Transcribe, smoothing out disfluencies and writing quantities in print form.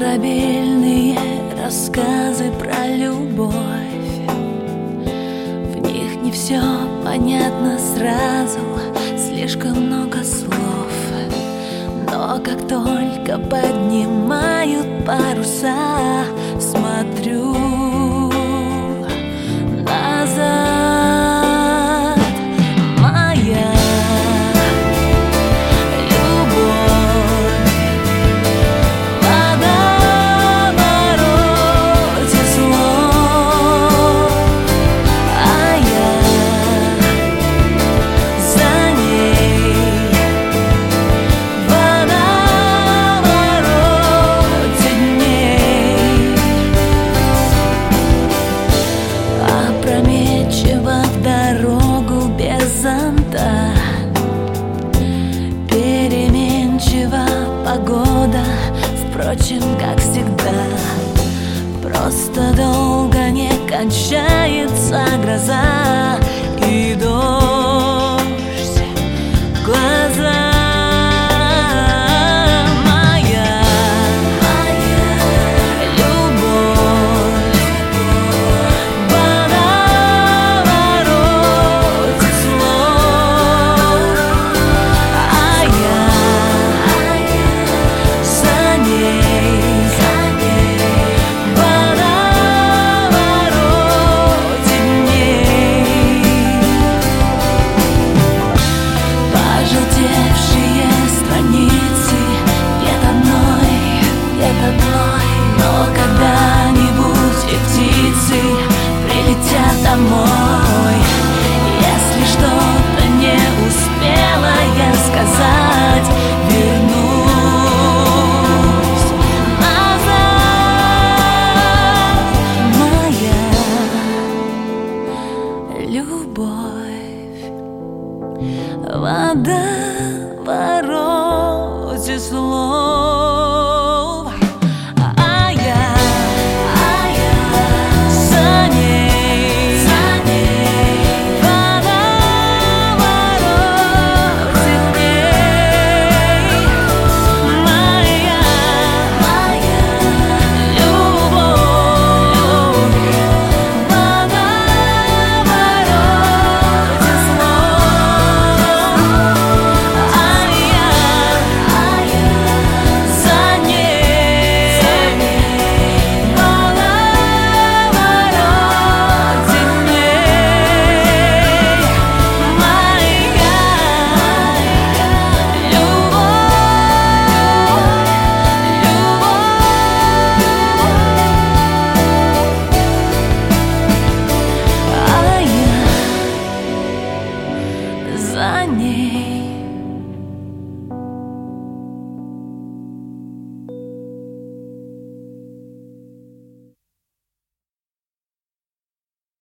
Корабельные рассказы про любовь, в них не все понятно сразу, слишком много слов. Но как только поднимают паруса, смотрю назад. Моя переменчива погода, впрочем, как всегда. Просто долго не кончается гроза и дождь в глаза. Но когда-нибудь и птицы прилетят домой. Если что-то не успела я сказать, вернусь назад. Моя любовь, вода в вороте слов. За ней.